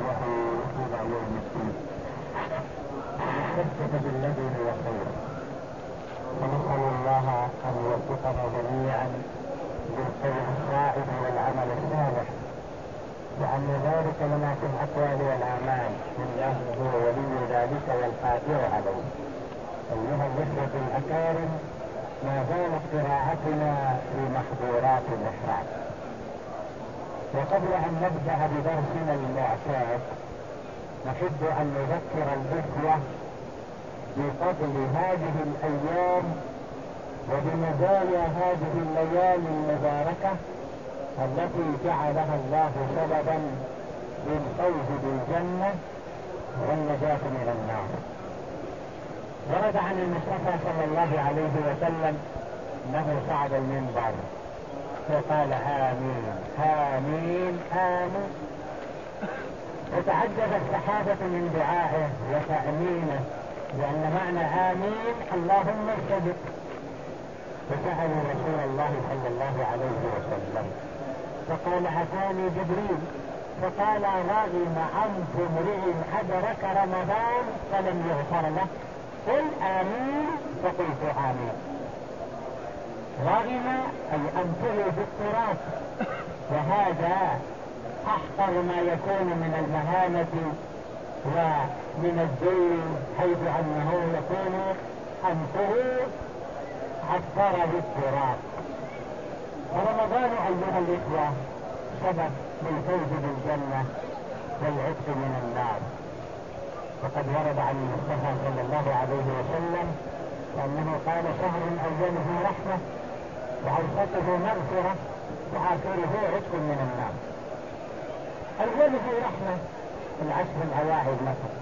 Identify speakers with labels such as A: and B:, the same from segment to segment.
A: وهو إلى يوم الدين. نستفتح بالذي هو خير، ونسأل الله أن يوفقنا جميعا بالخير السائد والعمل الصالح، وأن يبارك لنا في الأقوال والأعمال، إنه هو ولي ذلك والقادر عليه. أيها الإخوة الأكارم، ما زالت قراءتنا في محظورات الإحرام، وقبل أن نبدأ بدرسنا المعتاد نحب أن نذكر الإخوة بفضل هذه الأيام وبمزايا هذه الليالي المباركة التي جعلها الله سببا للفوز بالجنة والنجاة من النار. ورد عن المصطفى صلى الله عليه وسلم انه صعد المنبر وقال آمين آمين آمين، وتعجب الصحابة من دعائه وتأمينه، لأن معنى آمين اللهم استجب. فسألوا رسول الله صلى الله عليه وسلم فقال أتاني جبريل فقال رغم أنف امرئ أدرك رمضان فلم يغفر له، قل آمين فقلت آمين. رغم أي أنفه بالتراب، وهذا أحقر ما يكون من المهانة ومن الذل، حيث أنه يكون أنفه عفر بالتراب. ورمضان أيها الإخوة سبب للفوز بالجنة والعتق من النار، وقد ورد عن المصطفى صلى الله عليه وسلم أنه قال شهر أوله رحمة وأوسطه مغفرة وآخره عتق من النار. أوله رحمة في العشر الأواعي مثلا،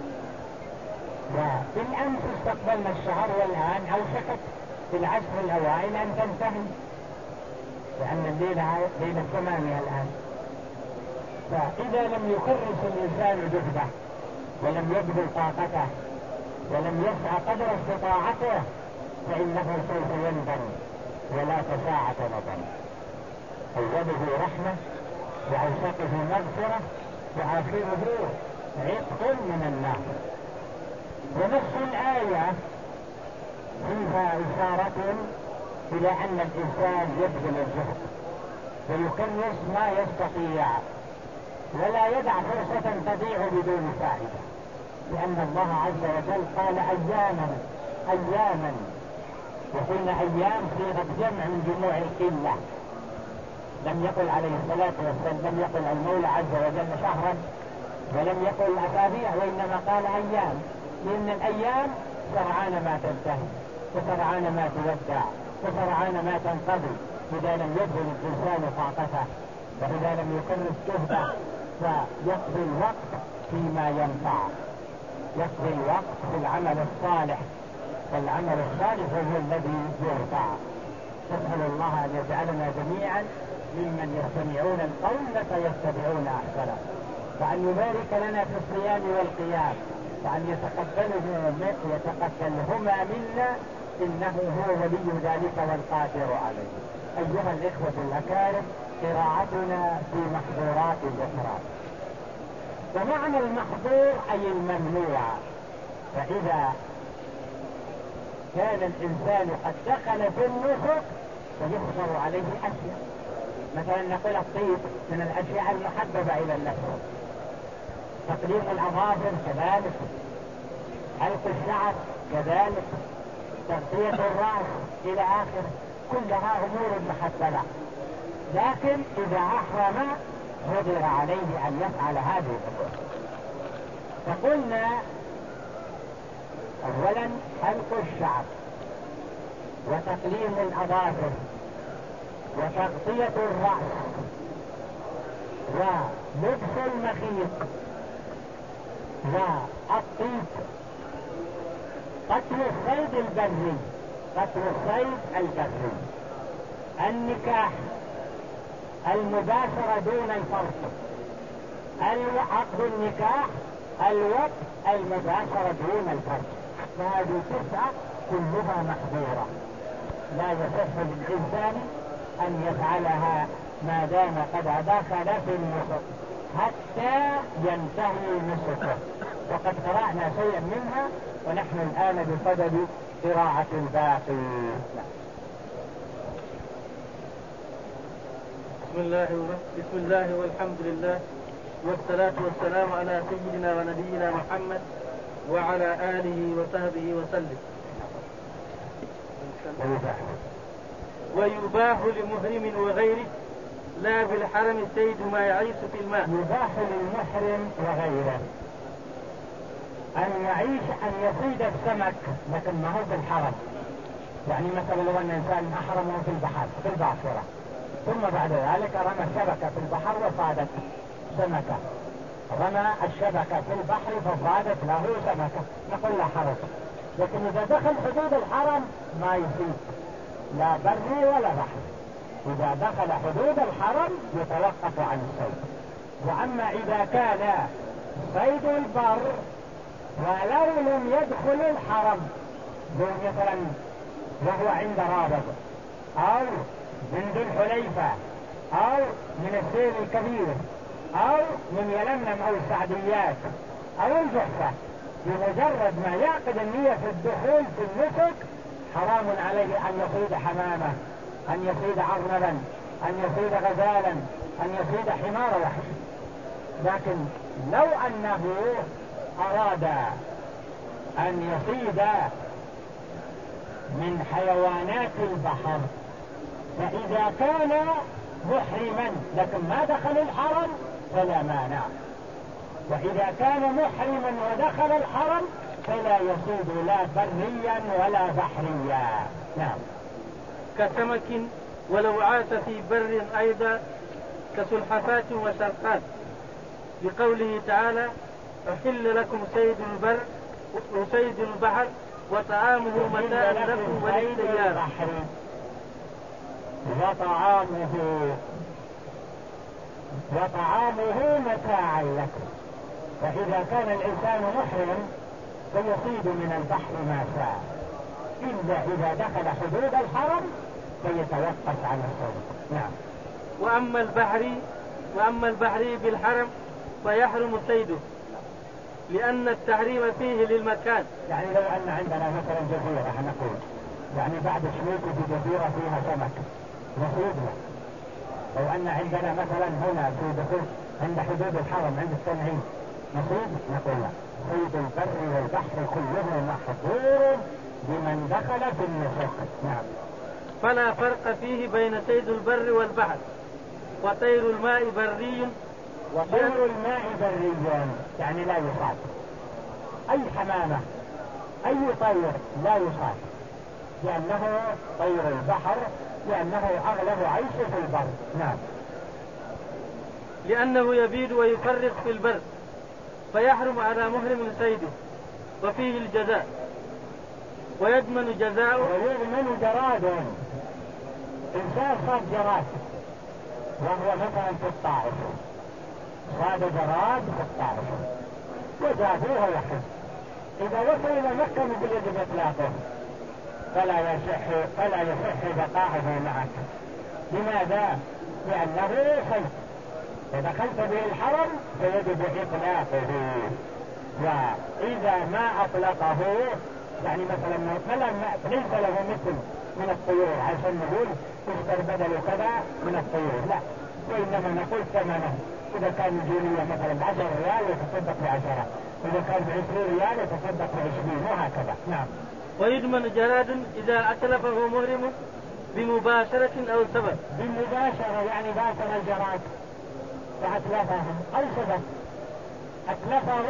A: وبالأمس استقبلنا الشهر والآن أوشكت في العشر الأوائل أن تنتهي، لأن الليلة 8 الآن. فإذا لم يكرس الإنسان جهده ولم يبذل طاقته ولم يسعى قدر استطاعته فإنه سوف يندم ولا ساعة ندم. أوله رحمة وأوسطه مغفرة وآخره عتق من النار. ونص الآية فيها إشارة إلى أن الإنسان يبذل الجهد ويكرس ما يستطيع ولا يدع فرصة تضيع بدون فائدة، لأن الله عز وجل قال أياما أياما، وقلنا أيام صيغة جمع من جموع القلة. لم يقل عليه الصلاة والسلام، لم يقل المولى عز وجل شهرا ولم يقل أسابيع، وإنما قال أيام، لأن الأيام سرعان ما تنتهي وسرعان ما تودع وسرعان ما تنقضي إذا لم يبذل الإنسان طاقته وإذا لم يكرس جهده فيقضي الوقت فيما ينفع، يقضي الوقت في العمل الصالح، والعمل الصالح هو الذي يرفع. نسأل الله أن يجعلنا جميعا ممن يستمعون القول فيتبعون أحسنه، وأن يبارك لنا في الصيام والقيام، وأن يتقبلهما منا، إنه هو ولي ذلك والقادر عليه. أيها الإخوة الأكارم، قراءتنا في محظورات الإحرام. ومعنى المحظور أي الممنوع، فإذا كان الإنسان قد دخل في النسك فيحظر عليه أشياء، مثلا نقول الطيب من الأشياء المحببة إلى النفس، تقليم الأظافر كذلك، حلق الشعر كذلك، تغطية الرأس إلى آخره، كلها أمور محببة. لكن إذا أحرم قدر عليه أن يفعل هذه الأمور. فقلنا أولا حلق الشعر وتقليم الأظافر وتغطية الرأس ولبس المخيط والطيب، قتل الصيد البري، قتل الصيد البري، النكاح، المباشرة دون الفرق، عقد النكاح، الوقت، المباشرة دون الفرق. فهذه 9 كلها محظورة، لا يصح للإنسان أن يفعلها ما دام قد دخل في النسك. حتى ينتهي نسكه. وقد قرأنا شيئا منها ونحن الآن بصدد قراءة الباقي.
B: بسم الله والحمد لله والصلاة والسلام على سيدنا ونبينا محمد وعلى آله وصحبه وسلم. ويباح لمحرم وغيره لا بالحرم السيد ما يعيش في الماء.
A: يباح للمحرم وغيره أن يعيش أن يصيد السمك، لكن ما هو في الحرم. يعني مثلا لو أن إنسان أحرمه في البحر في الباصرة، ثم بعد ذلك رمى الشبكة في البحر وصادت سمكة، رمى الشبكة في البحر فصادت له سمكة، نقول لا حرج. لكن إذا دخل حدود الحرم ما يصيد لا بري ولا بحر. إذا دخل حدود الحرم يتوقف عن الصيد. وأما إذا كان صيد البر ولو لم يدخل الحرم، مثلا وهو عند رابط أو من ذي الحليفة أو من السيل الكبير أو من يلملم أو السعديات أو الجحفة، بمجرد ما يعقد النية في الدخول في النسك حرام عليه أن يصيد حمامة، أن يصيد عرنبا، أن يصيد غزالا، أن يصيد حمار وحش. لكن لو أنه أراد أن يصيد من حيوانات البحر، فإذا كان محرما لكن ما دخل الحرم فلا مانع، وإذا كان محرما ودخل الحرم فلا يصيد لا بريا ولا بحريا. نعم.
B: كسمك ولو عاش في بر أيضا كسلحفاة وشرقات، لقوله تعالى أحل لكم صيد البر وصيد البحر وطعامه متاع لكم وللسيارة.
A: وطعامه متاعا لكم. فإذا كان الإنسان محرم فيصيد من البحر ما شاء، إلا إذا دخل حدود الحرم فيتوقف عن الصيد. نعم.
B: وأما البحري بالحرم فيحرم صيده، لأن التحريم فيه للمكان.
A: يعني لو أن عندنا مثلا جزيرة نقول، يعني بعد شوية في جزيرة فيها سمك نصيدها. لو أن عندنا مثلا هنا في دخول عند حدود الحرم عند التنعيم نصيد، نقول لا، صيد البر والبحر كله محظور بمن دخل في النسك. نعم.
B: فلا فرق فيه بين صيد البر والبحر. وطير الماء بري.
A: وطير الماء بري يعني لا يصاد. أي حمامة أي طير لا يصاد، لأنه طير البحر، لأنه أغلب عيشه في البر. نعم.
B: لأنه يبيد ويفرق في البر فيحرم على محرم صيده، وفيه الجزاء ويضمن جزاؤه.
A: ويضمن جراد. إنسان صاد جراد وهو مثلا في الطائف، صاد جراد في الطائف وجابوه يحب، إذا وصل إلى مكة يقول يجب إطلاقه، فلا يصح بقاءه معك. لماذا؟ لأنه صيد، فدخلت به الحرم فيجب إطلاقه. وإذا ما أطلقه، يعني مثلا ليس له مثل من الطيور عشان نقول اشتر بدل كذا من الطيور، لا، وإنما نقول ثمنه. إذا كان الجيلية مثلا ب10 ريال يتصدق ب10، إذا كان ب20 ريال يتصدق ب20، وهكذا. نعم.
B: ويضمن جراد إذا أتلفه محرم بمباشرة أو سبب.
A: بمباشرة يعني باشر الجراد فأتلفه أو سبب. أتلفه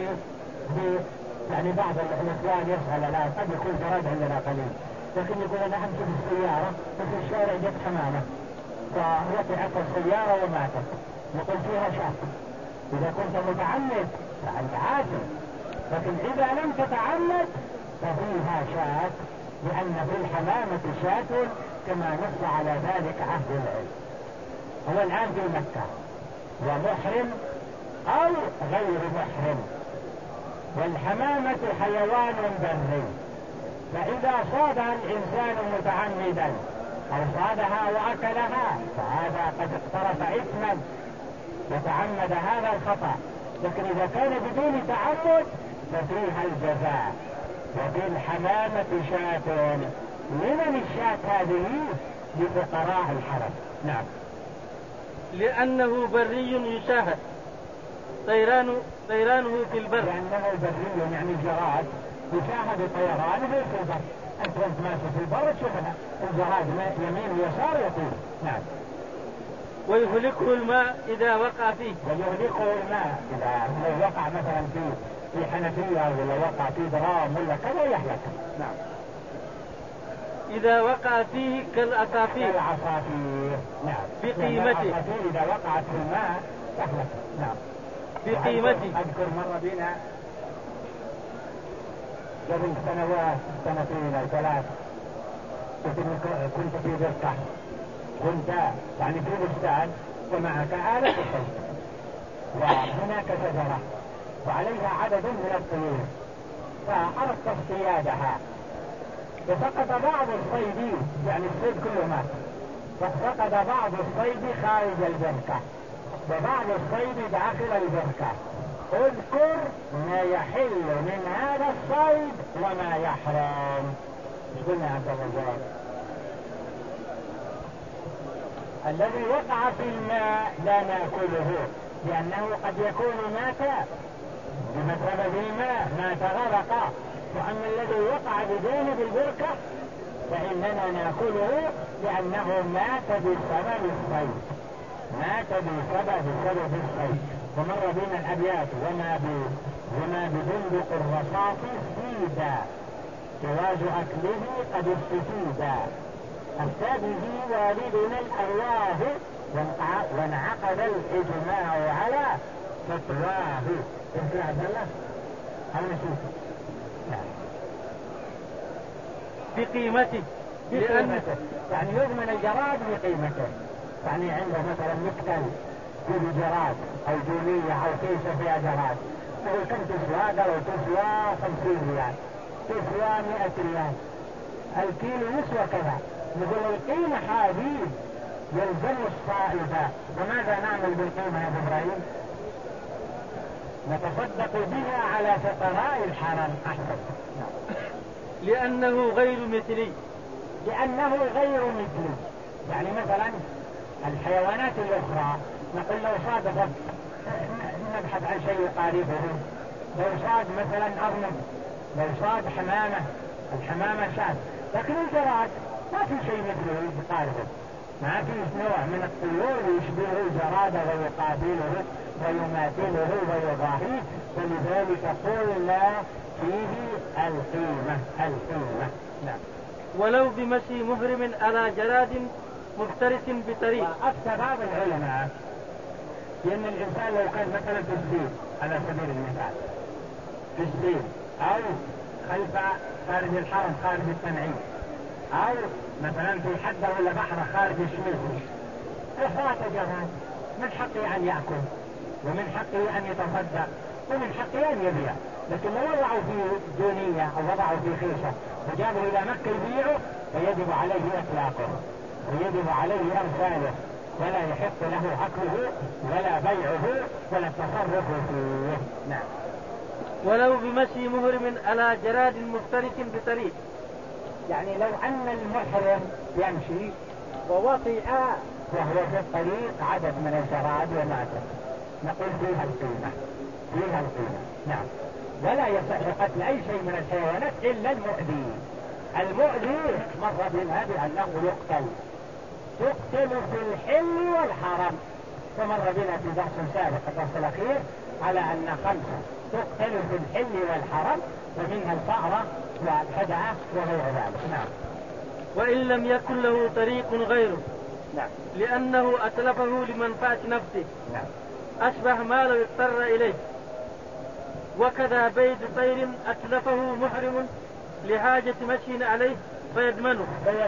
A: يعني بعض الإخوان يسأل الآن قد يكون جراد عندنا قليل، لكن يقول أنا أمشي في السيارة وفي الشارع جت حمامة فوقعت السيارة وماتت، يقول فيها شاك. إذا كنت متعمد فأنت عاجل، لكن إذا لم تتعمد ففيها شاك، لأن في الحمامة شاة كما نص على ذلك عهد العلم. هو الآن في مكة ومحرم أو غير محرم، والحمامة حيوان بري، فإذا صادها الإنسان متعمدا أو صادها وأكلها فهذا قد اقترف إثما، وتعمد هذا الخطأ، لكن إذا كان بدون تعمد ففيها الجزاء. وفي الحمامة شاة، لمن الشاة هذه؟ لفقراء الحرم. نعم.
B: لأنه بري يشاهد طيرانه في البر.
A: لأنه بري يعني جراد يشاهد طيرانه في البر. أنت ماشي في البر تشوفها الجراد يمين ويسار يطير. نعم.
B: ويهلكه الماء إذا وقع فيه.
A: ويهلكه الماء إذا وقع مثلا في حنفية ولا وقع في درام ولا كذا يهلك. نعم.
B: إذا وقع فيه كالعصافير.
A: كالعصافير. نعم.
B: بقيمته.
A: العصافير إذا وقعت في الماء تهلك. نعم.
B: بقيمته.
A: أذكر مرة بنا قبل سنوات، سنتين أو ثلاث، كنت في بركة، كنت يعني في بستان ومعك آلة الصيد، وهناك شجرة وعليها عدد من الطيور، فأردت اصطيادها، فسقط بعض الصيد، يعني الصيد كله مات، فسقط بعض الصيد خارج البركة وبعض الصيد داخل البركة. اذكر ما يحل من هذا الصيد وما يحرم. ايش قلنا يا عبد الله؟ الذي وقع في الماء لا ناكله، لانه قد يكون مات بسبب الماء، مات غرقا. واما الذي وقع بجانب البركة فاننا ناكله لانه مات بسبب الصيد، مات بسبب الصيد. ومر بنا الابيات وما ببندق الرصاص سيدا جواز اكله قد استفيدا، افتى به والدنا الارواح وانعقد الاجماع على فتواه. انت يا عبد الله هل نشوف؟
B: بقيمته.
A: يعني يضمن الجراد بقيمته. يعني عنده مثلا مكتل فيه جراد او جونية او كيسة فيها جراد، نقول كم تسوى؟ قالوا تسوى 50 ريال، تسوى 100 ريال، الكيلو يسوى كذا. نقول القيمة هذه يلزم الصائبة. وماذا نعمل بالقيمة يا ابراهيم؟ نتصدق بها على فقراء الحرم. احسن.
B: لأنه غير مثلي.
A: لأنه غير مثلي، يعني مثلا الحيوانات الأخرى نقول لو صادفت نبحث عن شيء يقاربه، لو صاد مثلا أرنب، لو صاد حمامة، الحمامة شاذ، لكن الجراد ما في شيء مثله يقاربه، ما في نوع من الطيور يشبهه الجراد ويقابله ويماثله ويضاهيه، فلذلك قلنا فيه القيمة. نعم.
B: ولو بمشي محرم على جراد مفترس بطريق.
A: وأفتى بعض العلماء بأن الإنسان لو كان مثلا في السيل على سبيل المثال، في السيل أو خلف خارج الحرم خارج التنعيم، أو مثلا في حدة ولا بحر خارج الشمس، فات جراد، من حقه أن يأكل ومن حقه أن يتصدق ومن حقه أن يبيع. لكن لو وضعوا في دونية أو وضعوا في خيشة وجابوا إلى مكة يبيعوا فيجب عليه إطلاقه ويجب عليه أمثاله، ولا يحق له أكله ولا بيعه ولا التصرف فيه. نعم.
B: ولو بمشي محرم على جراد مفترس بطريق،
A: يعني لو أن المحرم يمشي ووطئ وهو في الطريق عدد من الجراد ومات، نقول فيها القيمة. نعم. ولا يصح قتل أي شيء من الحيوانات إلا المؤذي. المؤذي مر بنا بأنه يقتل في الحل والحرم، فمر بنا في درس سابق الدرس الأخير على أن 5 تقتل في الحل والحرم، ومنها الفأرة والحدعة وغير ذلك. نعم.
B: وإن لم يكن له طريق غيره.
A: نعم.
B: لأنه أتلفه لمنفعة نفسه.
A: نعم.
B: أشبه ما لو اضطر إليه. وكذا بيد طير أتلفه محرم لحاجة مشي عليه فيضمنه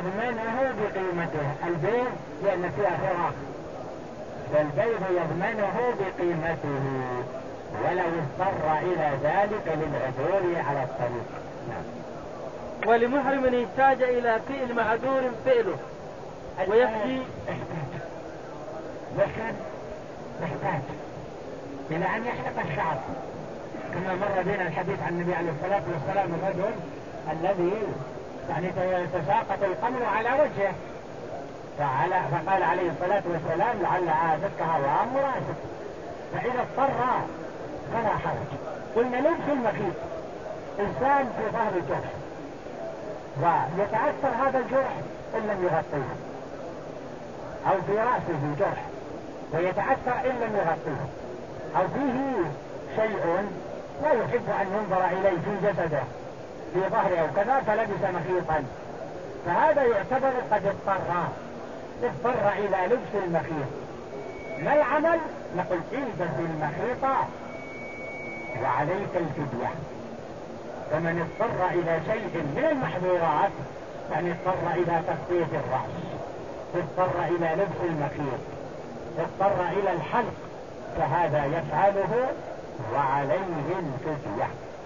A: بقيمته. البيض لأن فيها فراغ، فالبيض يضمنه بقيمته ولو اضطر إلى ذلك للعثور على الطريق. نعم.
B: ولمحرم يحتاج إلى فعل معذور فعله ويكفي.
A: لكن يحتاج إلى أن يحلق الشعر، كما مر بنا الحديث عن النبي عليه الصلاة والسلام الرجل الذي يعني يتساقط القمر على وجهه، فقال عليه الصلاة والسلام لعل عادتك هوام راسك، فإذا اضطر فلا حرج. قلنا لبس المخيط، إنسان في ظهر جرح ويتأثر هذا الجرح إن لم يغطيه، أو في رأسه جرح ويتأثر إن لم يغطيه، أو فيه شيء لا يحب أن ينظر إليه في جسده في ظهره أو كذا فلبس مخيطا، فهذا يعتبر قد اضطر إلى لبس المخيط. ما العمل؟ نقول البس المخيط وعليك الفدية. فمن اضطر إلى شيء من المحظورات، يعني اضطر إلى تغطية الرأس، اضطر إلى لبس المخيط، اضطر إلى الحلق، فهذا يفعله وعليه الفدية.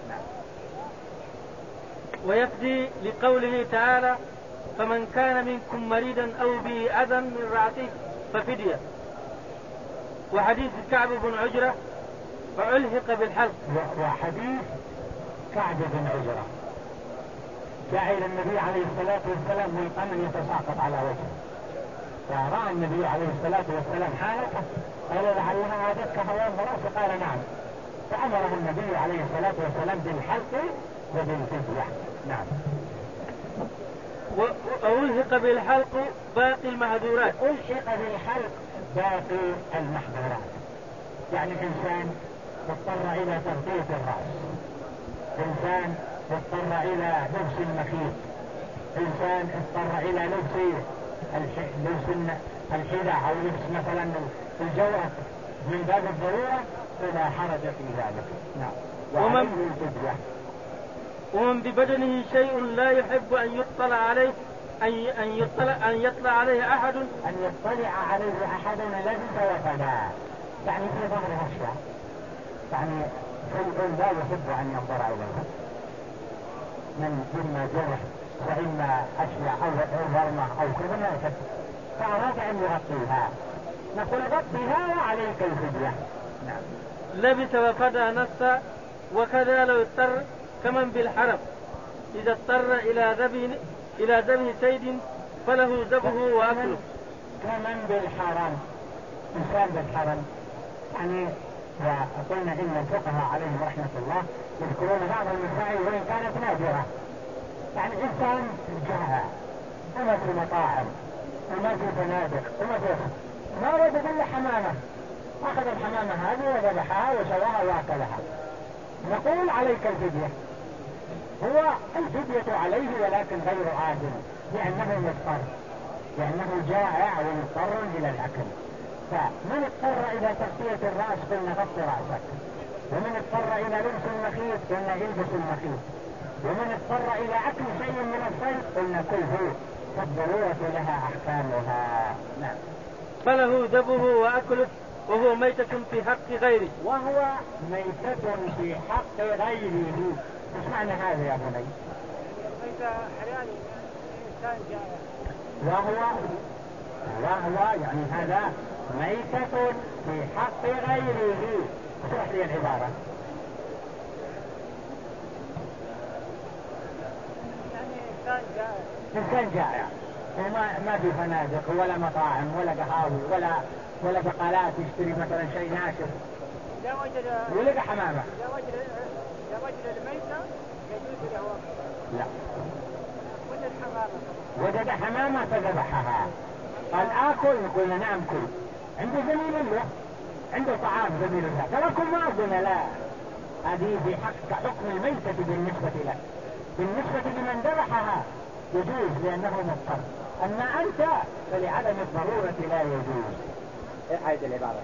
B: ويفدي لقوله تعالى: فمن كان منكم مريضا أو به أذى من رأسه ففدية. وحديث كعب بن عجرة: فألحق بالحلق.
A: وحديث كعب بن عجرة جاء إلى النبي عليه الصلاة والسلام والقمل يتساقط على وجهه، فرأى النبي عليه الصلاة والسلام حالته، قال لعلها عادتك هوام رأسه، قال نعم، فأمره النبي عليه الصلاة والسلام بالحلق وبالفدية. نعم.
B: وألحق بالحلق باقي المحظورات.
A: ألحق بالحلق باقي المحظورات، يعني إنسان اضطر إلى تغطية الرأس، إنسان اضطر إلى لبس المخيط، إنسان اضطر إلى لبس الحذاء أو لبس مثلا الجورة من باب الضرورة، فلا حرج في ذلك. نعم.
B: ومن ببدنه شيء لا يحب أن يطلع عليه أن يطلع عليه أحد
A: لبس وفدا، يعني في ظهر أشياء، يعني شيء لا يحب أن ينظر إليه من إما جرح وإما أشياء أو ورمة أو كذا ما يحب، فأراد أن يغطيها، نقول غطيها وعليك الفدية. نعم.
B: لبس وفدا نصا. وكذا لو اضطر كمن بالحرم إذا اضطر إلى ذبح سيد فله ذبحه وأكله.
A: كمن بالحرم، إنسان بالحرم، يعني وقلنا إن الفقهاء عليهم رحمة الله يذكرون بعض المسائل وإن كانت نادرة، يعني إنسان جاء وما في مطاعم وما في فنادق وما في ما وجد إلا حمامة، أخذ الحمامة هذه وذبحها وسواها وأكلها، نقول عليك الفدية. هو الفدية عليه ولكن غير عادل، لأنه مضطر، لأنه جائع ومضطر إلى الأكل. فمن اضطر إلى تغطية الرأس قلنا غطي رأسك، ومن اضطر إلى لبس المخيط قلنا البس المخيط، ومن اضطر إلى أكل شيء من الصيد قلنا كله، فالضرورة لها أحكامها. نعم.
B: فله ذبحه وأكله وهو ميتة في حق غيره.
A: وهو ميتة في حق غيره. ايش معنى هذا يا بني؟
C: ميتة حلال إنسان جائع.
A: وهو يعني هذا ميتة في حق غيره. اشرح لي العبارة.
C: يعني
A: إنسان جائع وما في فنادق ولا مطاعم ولا قهاوي ولا بقالات يشتري مثلا شيء ناشف، ولقى حمامة.
C: إذا وجد الميتة يجوز له.
A: لا،
C: وجد
A: حمامة فذبحها، قال آكل، نقول نعم كل، عنده زميل له، عنده طعام زميل له، تركم ما قلنا لا، هذه في حكم الميتة بالنسبة له، بالنسبة لمن ذبحها يجوز لأنه مضطر، أما أنت فلعدم الضرورة لا يجوز. هذه العبارة.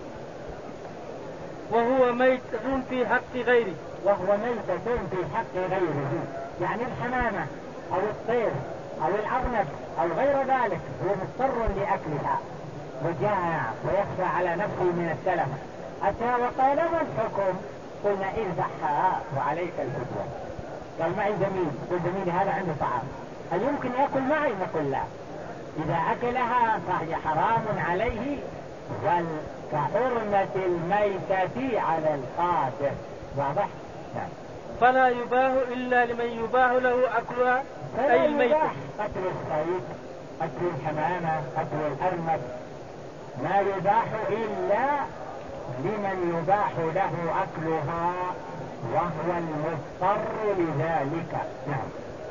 B: وهو ميتة في حق غيره.
A: وهو ميتة في حق غيره، يعني الحمامة أو الطير أو الأرنب أو غير ذلك هو مضطر لأكلها وجائع ويخشى على نفسه من السلف، أتى وقال ما الحكم؟ قلنا اذبحها وعليك الفدية. قال معي زميل، والزميل هذا عنده طعام، هل يمكن يأكل معي؟ نقول لا، إذا أكلها فهي حرام عليه كحرمة الميتة على القاتل. واضح؟ نعم.
B: فلا يباه إلا لمن يباه له أكلها أي الميتة.
A: قتل الصيد، قتل الحمامة، قتل الأرنب ما يباح إلا لمن يباح له أكلها وهو المضطر لذلك. نعم.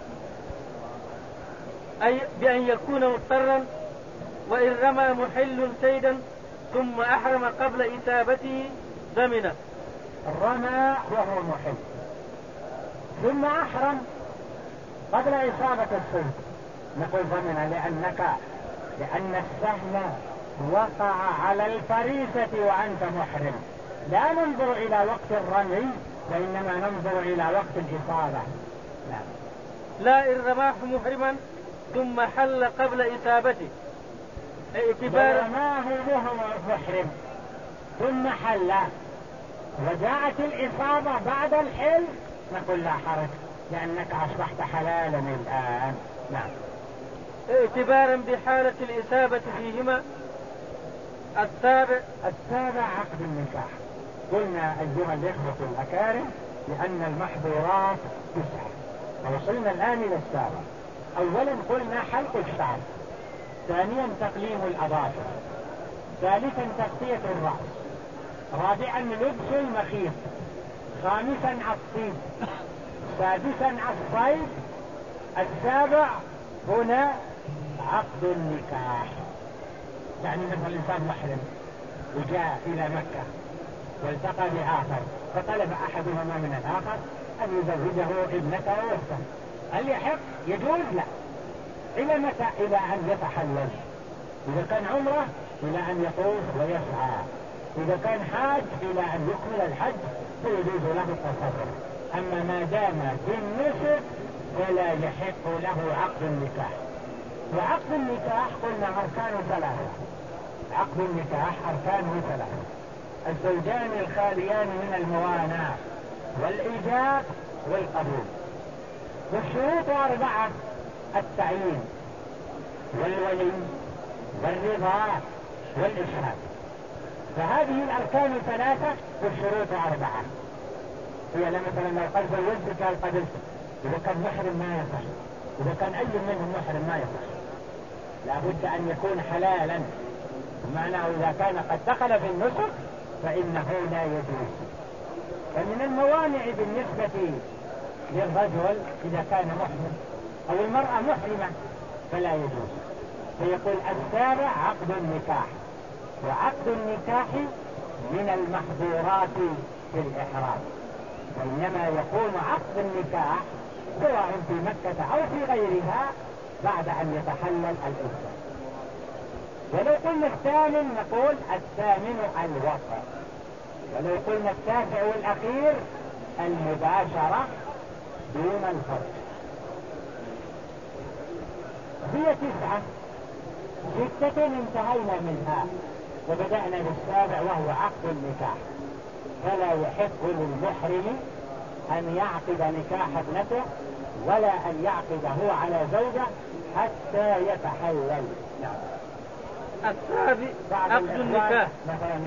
B: أي بأن يكون مضطرا. وإن رمى محل صيدا ثم أحرم قبل إصابته ضمنه.
A: رمى وهو محل ثم أحرم قبل إصابة الصيد نقول ضمنه، لأن السهم وقع على الفريسة وأنت محرم. لا ننظر إلى وقت الرمي وإنما ننظر إلى وقت الإصابة.
B: لا إن رماه محرما ثم حل قبل إصابته اعتبارا.
A: رماه وهو محرم ثم حل وجاءت الإصابة بعد الحل نقول لا حرج لأنك أصبحت حلالا الآن. نعم.
B: اعتبارا بحالة الإصابة فيهما.
A: السابع عقد النكاح. قلنا أيها الإخوة الأكارم لأن المحظورات 9 ووصلنا الآن إلى السابع. أولا قلنا حلق الشعر، ثانيا تقليم الأظافر، ثالثا تغطية الرأس، رابعا لبس المخيط، خامسا الطيب، سادسا الصيد، السابع هنا عقد النكاح. يعني مثلا الإنسان محرم وجاء إلى مكة والتقى بآخر فطلب أحدهما من الآخر أن يزوجه ابنته وأخته، هل يحق؟ يجوز؟ لا. إلى متى؟ إلى أن يتحلل. إذا كان عمره إلى أن يطوف ويسعى، إذا كان حاج إلى أن يكمل الحج فيجوز له التصرف. أما ما دام في النسك فلا يحق له عقد النكاح. وعقد النكاح قلنا أركان 3. عقد النكاح أركانه 3: الزوجان الخاليان من الموانع والإيجاب والقبول. والشروط 4: التعيين والولي والرضا والإشهاد. فهذه الأركان 3 والشروط 4. هي مثلا لو قال زوجتك قال قبلتك، إذا كان محرم ما يصح، إذا كان أي منهم محرم ما يصح، لابد أن يكون حلالا. بمعنى إذا كان قد دخل في النسك فإنه لا يجوز. فمن الموانع بالنسبة للرجل إذا كان محرم أو المرأة محرمة فلا يجوز. فيقول السابع عقد النكاح. وعقد النكاح من المحظورات في الإحرام، وإنما يكون عقد النكاح سواء في مكة أو في غيرها بعد أن يتحلل الإنسان. ولو قلنا الثامن نقول الثامن الوطء، ولو قلنا التاسع والأخير المباشرة دون الفرج. هي 9، 6 انتهينا منها وبدأنا بالسابع وهو عقد النكاح. فلا يحق للمحرم أن يعقد نكاح ابنته ولا أن يعقده على زوجة حتى يتحلل. نعم.
B: السابع عقد النكاح
A: مثلا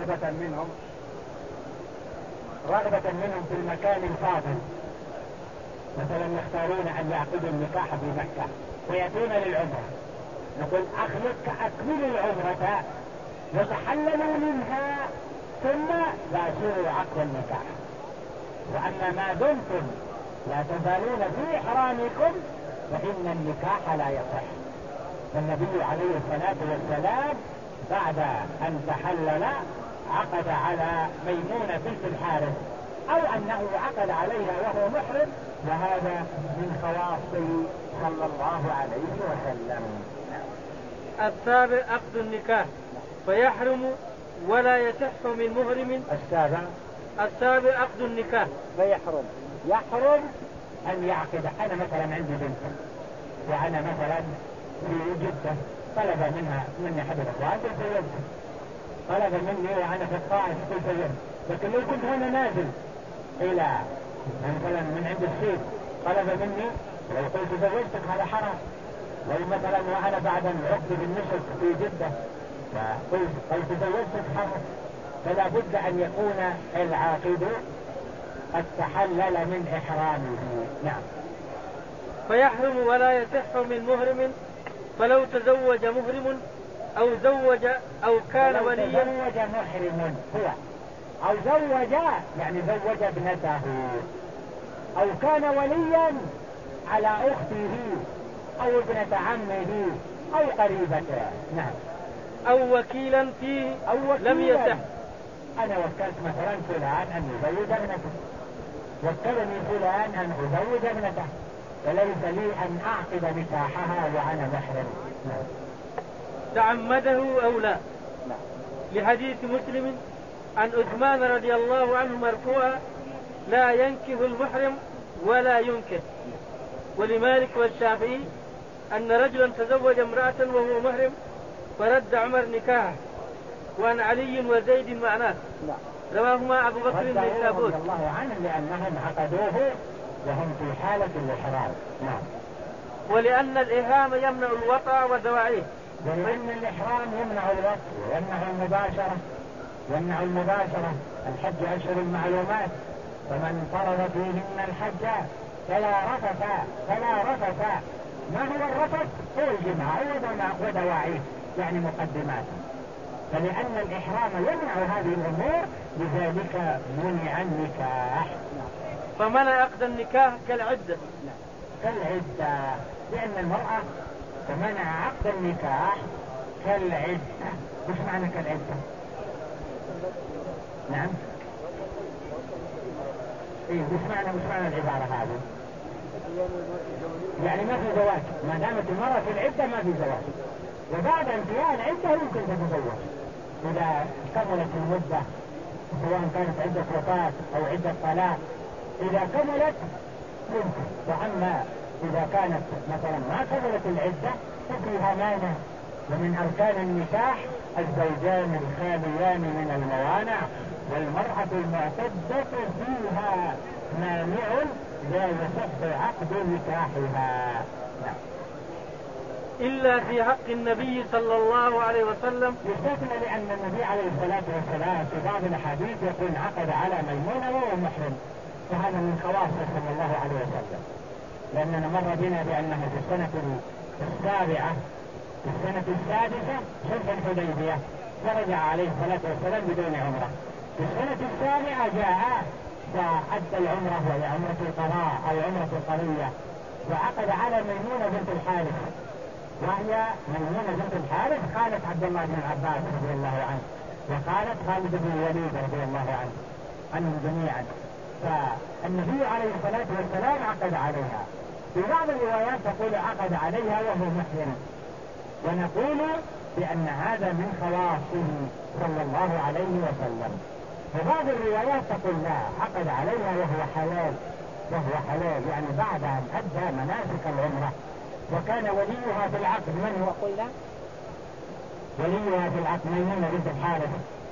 A: رغبة منهم في المكان الفاضل، مثلا يختارون أن يعقدوا النكاح بمكة ويأتون للعمرة، نقول أكمل العمرة وتحللوا منها ثم باشروا عقد النكاح. وأما ما دمتم لا تزالون في إحرامكم فإن النكاح لا يصح. فالنبي عليه الصلاة والسلام بعد أن تحلل عقد على ميمونة بنت الحارث، أو أنه عقد عليها وهو محرم، وهذا من خواصه صلى الله عليه وسلم.
B: السابع عقد النكاح فيحرم ولا يصح من محرم. السابع عقد النكاح
A: يحرم أن يعقد. أنا مثلا عندي بنت وأنا مثلا في جدة، طلب مني أحد الأخوات تزوجت، طلب مني وأنا في الطائف تزوجت، لكن لو كنت هنا نازل إلى مثلا من عند السيد طلب مني لو قلت زوجتك هذا حرام. لو مثلا وأنا بعد العقد بالنسك في جدة قلت تزوجت حرف، فلا بد أن يكون العاقد قد تحلل من إحرامه. نعم.
B: فيحرم ولا يصح من محرم، فلو تزوج محرم أو زوج أو كان وليا.
A: زوج محرم هو أو زوج يعني زوج ابنته، أو كان وليا على أخته أو ابنة عمه أو قريبته. نعم.
B: أو وكيلا فيه
A: أو وكيلا.
B: لم يصح.
A: أنا وكلت مثلا فلان أن يزوج ابنته، وكلني فلان أن أزوج ابنته، وليس لي أن أعقد نكاحها وأنا محرم.
B: تعمده أو لا. لحديث مسلم عن عثمان رضي الله عنه مرفوعا: لا ينكح المحرم ولا ينكح. ولمالك والشافعي أن رجلا تزوج امرأة وهو محرم فرد عمر نكاحه. وعن علي وزيد معناه. رواهما أبو بكر النيسابوري
A: رضي الله عنه لأنهم عقدوه وهم في حالة الإحرام. نعم.
B: ولأن الإحرام يمنع الوطأ ودواعيه.
A: ولأن الإحرام يمنع الوطأ ويمنع المباشرة. الحج أشهر المعلومات، فمن فرض فيهن الحج فلا رفث. ما هو الرفث؟ هو الجماع ودواعيه يعني مقدمات. فلأن الإحرام يمنع هذه الأمور لذلك منع النكاح.
B: فمنع عقد النكاح كالعدة.
A: لأن المرأة فمنع عقد النكاح كالعدة. مش معنى كالعدة؟ نعم. مش معنى العبارة هذه؟ يعني ما في زواج، ما دامت المرأة في العدة ما في زواج، وبعد انتهاء العدة يمكن تتزوج إذا كملت المدة، سواء كانت عدة وفاة أو عدة طلاق. إذا كملت ممكن. وأما إذا كانت مثلا ما كملت العدة ففيها مانع. ومن أركان النكاح الزوجان الخاليان من الموانع، والمرأة المعتدة فيها مانع لا يصح عقد نكاحها.
B: إلا في حق النبي صلى الله عليه وسلم.
A: يستثنى لأن النبي عليه الصلاة والسلام في بعض الأحاديث يقول عقد على ميمونة وهو محرم، فهذا من خواصه صلى الله عليه وسلم. لأننا مر بنا بأنه في السنة السابعة في السنة السادسة صلح الحديبية فرجع عليه الصلاة والسلام بدون عمرة. في السنة السابعة جاء فأدى العمرة وهي عمرة القضاء أو عمرة القضية، وعقد على ميمونة بنت الحارث، وهي ميمونة بنت الحارث قالت عبد الله بن عباس رضي الله عنه، وقالت خالد بن الوليد رضي الله عنهم جميعا. فالنبي عليه الصلاة والسلام عقد عليها. في بعض الروايات تقول عقد عليها وهو محرم، ونقول بأن هذا من خواصه صلى الله عليه وسلم. وبعض الروايات تقول لا، عقد عليها وهو حلال يعني بعد أن أدى مناسك العمرة. وكان وليها في العقد من هو؟ قلنا وليها في العقد ميمونة بنت الحارث.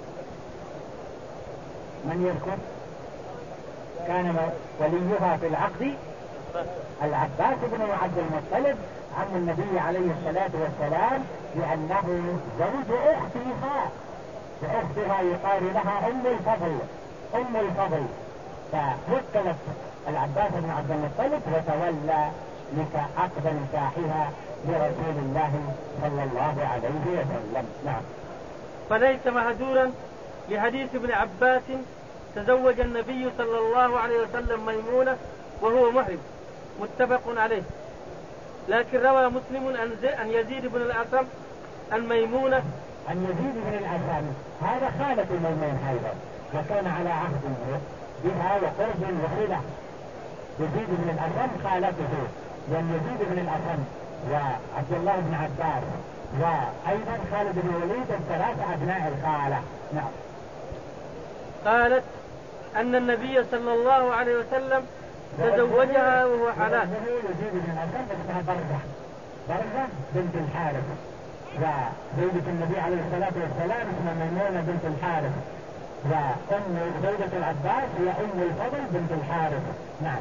A: من يذكر؟ كان وليها في العقد العباس بن عبد المطلب عم النبي عليه الصلاة والسلام، لأنه زوج أختها، وأختها يقال لها أم الفضل. فوكلت العباس بن عبد المطلب وتولى عقد نكاحها لرسول الله صلى الله عليه وسلم. نعم.
B: فليس مهجورا لحديث ابن عباس: تزوج النبي صلى الله عليه وسلم ميمونة وهو محرم، متفق عليه. لكن روى مسلم عن يزيد بن الأسم عن ميمونة.
A: عن يزيد بن الأسم هذا خالة ميمون أيضا، وكان على عهد بها وقرب وصلة. يزيد بن الأسم خالته، لأن يزيد بن الأسم وعبد الله بن عباس وأيضا خالد بن الوليد الثلاثة أبناء الخالة. نعم.
B: قالت أن النبي صلى الله عليه وسلم تزوجها وهو حلال.
A: يزيد بن الأسم اسمها برزة بنت الحارث، وزوجة النبي عليه الصلاة والسلام اسمها ميمونة بنت الحارث، وأم زوجة العباس هي أم الفضل بنت الحارث. نعم.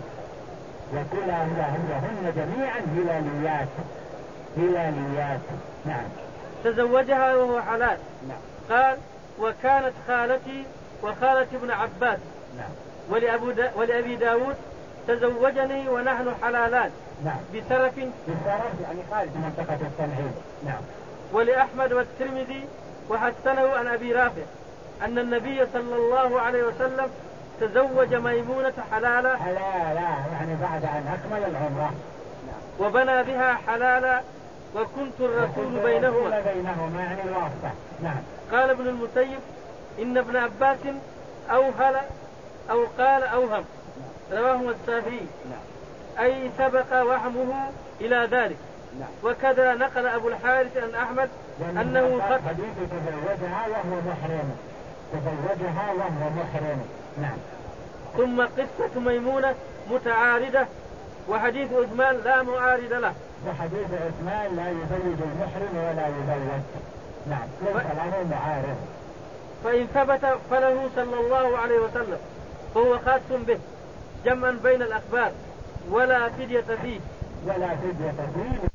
A: وكلاهن جميعا هلاليات. نعم.
B: تزوجها وهو حلال.
A: نعم.
B: قال وكانت خالتي وخالة ابن عباس.
A: نعم.
B: ولأبي داود تزوجني ونحن حلالان.
A: نعم.
B: بسرف
A: يعني خارج منطقة التنعيم. نعم.
B: ولأحمد والترمذي وحسنه عن أبي رافع أن النبي صلى الله عليه وسلم تزوج ميمونة حلالا
A: يعني بعد أن أكمل العمرة. نعم.
B: وبنى بها حلالا وكنت الرسول بينهما
A: يعني الواسطة. نعم.
B: قال ابن المسيب إن ابن عباس أوهل أو قال أوهم. رواه الشافعي.
A: نعم.
B: أي سبق وهمه إلى ذلك.
A: نعم.
B: وكذا نقل أبو الحارث عن أحمد أنه
A: حديث تزوجها وهو محرم. نعم.
B: ثم قصة ميمونة متعارضة وحديث عثمان لا معارض له.
A: وحديث عثمان لا يزوج المحرم ولا يزوج. نعم. ليس له معارض.
B: فإن ثبت فله صلى الله عليه وسلم فهو خاص به جمعا بين الأخبار ولا فدية فيه.